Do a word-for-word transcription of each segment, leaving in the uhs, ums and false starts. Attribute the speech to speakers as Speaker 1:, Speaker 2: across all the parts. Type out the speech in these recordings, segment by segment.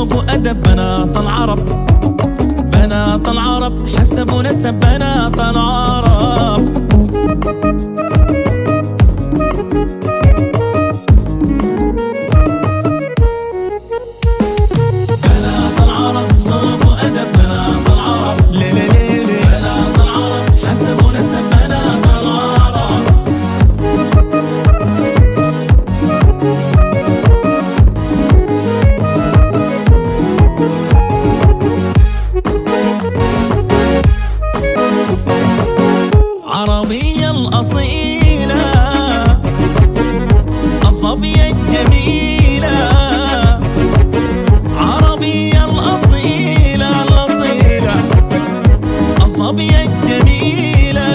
Speaker 1: ذوق وأدب بنات العرب، بنات العرب حسب ونسب بنات العرب. بنات العرب ذوق وأدب بنات العرب، ليلي ليلي بنات العرب حسب ونسب بنات العرب. عربية الأصيلة الصبية الجميلة، عربية الأصيلة الأصيلة الصبية الجميلة،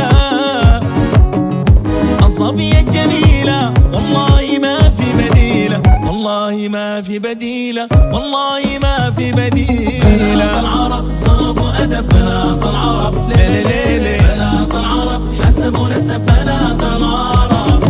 Speaker 1: الصبية الجميلة والله ما في بديلة، والله ما في بديلة، والله ما في بديلة. بنات العرب ذوق وأدب بنات العرب، ليلي ليلي بنات العرب حسب ونسب بنات العرب.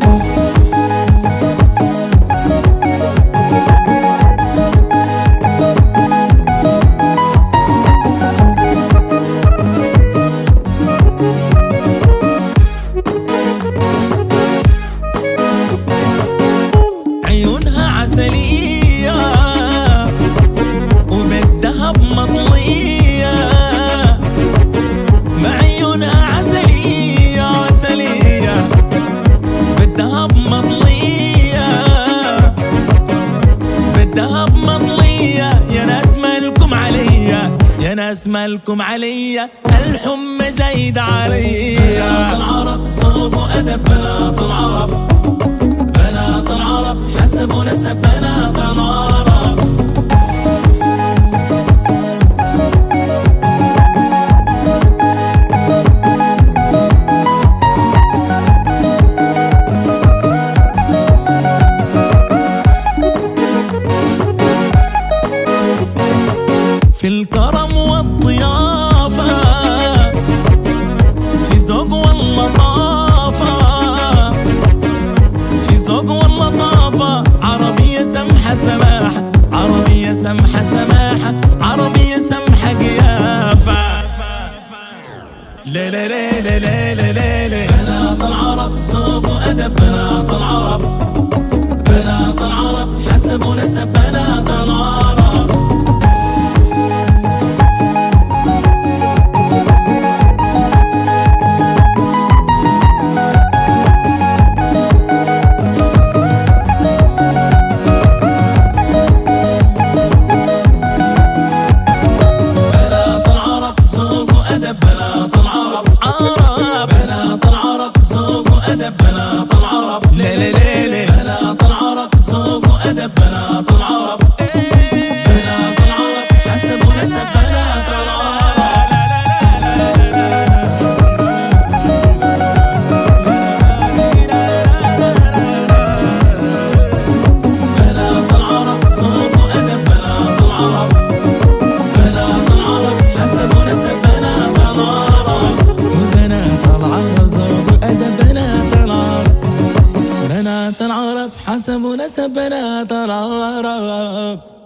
Speaker 1: عيونها عسلية وبالذهب مطلية، مع عيونها عسلية عسلية بالذهب مطلية، بالذهب مطلية. يا ناس مالكم عليا، يا ناس مالكم عليا، الحمى زايد عليا. بنات العرب ذوق وأدب بنات العرب، بنات العرب حسب ونسب بنات العرب. في الكرم والضيافة، في ذوق واللطافة، في ذوق واللطافة. عربية سمحة سماحة، عربية سمحة سماحة، عربية سمحة قيافة. ليلي ليلي ليلي ليلي بنات العرب ذوق وأدب بنات العرب، بنات العرب حسب ونسب بنات العرب. بنات العرب عرب، بنات العرب ذوق وأدب بنات العرب، ليلي ليلي بنات العرب ذوق وأدب بنات العرب، بنات العرب حسب ونسب بنات العرب. بنات العرب ذوق وأدب بنات العرب، بنات العرب حسب ونسب بنات العرب. وبنات العرب ذوق وأدب بنات العرب، بنات العرب حسب ونسب بنات العرب.